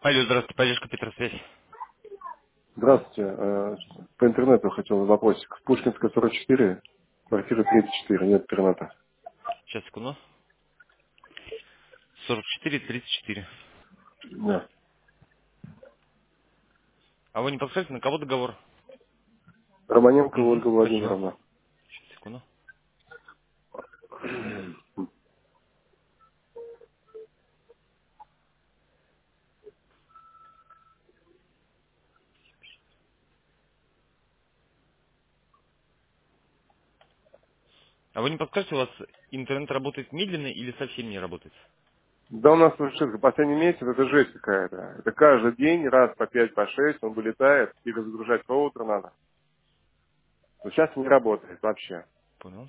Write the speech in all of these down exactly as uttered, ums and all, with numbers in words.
Алло, здравствуйте, поддержка Петросвязь. Здравствуйте. Э, По интернету хотел вопросик. Пушкинская сорок четыре, квартира тридцать четыре, нет интернета. Сейчас, секунду. сорок четыре тридцать четыре. Да. А вы не подскажете, на кого договор? Романенко Угу, Ольга спасибо. Владимировна. Сейчас, секунду. А вы не подскажете, у вас интернет работает медленно или совсем не работает? Да у нас вообще за последний месяц это жесть какая-то. Это каждый день, раз по пять, по шесть он вылетает, перезагружать роутер надо. Но сейчас не работает вообще. Понял.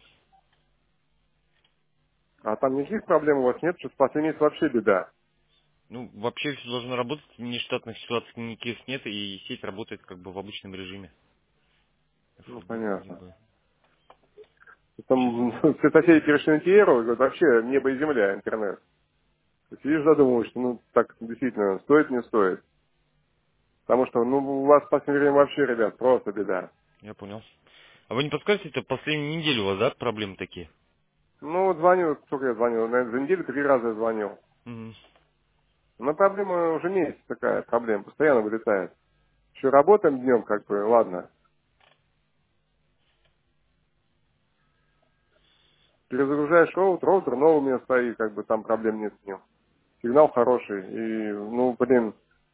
А там никаких проблем у вас нет, что с последний месяц вообще беда. Ну, вообще все должно работать, нештатных ситуаций никаких нет, и сеть работает как бы в обычном режиме. Ну, ФСБ вроде понятно. бы. Сейчас. Там все соседи перешли на Тиеру, говорят, вообще небо и земля, интернет. Ты сидишь задумываешься, ну так действительно, стоит, не стоит. Потому что, ну, у вас в последнее время вообще, ребят, просто беда. Я понял. А вы не подскажете, это последнюю неделю у вас, да, проблемы такие? Ну, вот звоню, сколько я звонил, наверное, за неделю три раза я звонил. Угу. Но проблема уже месяц такая, проблема, постоянно вылетает. Еще работаем днем, как бы, ладно. Перезагружаешь роутер, роутер новый у меня стоит, как бы там проблем нет с ним. Сигнал хороший, и, ну, блин,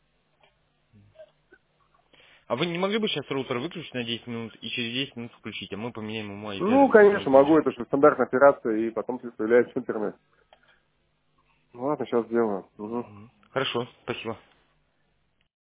А вы не могли бы сейчас роутер выключить на десять минут и через десять минут включить, а мы поменяем ему ай пи ну, адрес, конечно, сразу будет могу, жить. это что стандартная операция, и потом появляется интернет. Ну, ладно, сейчас сделаю. Мгм. Мгм. Хорошо, спасибо.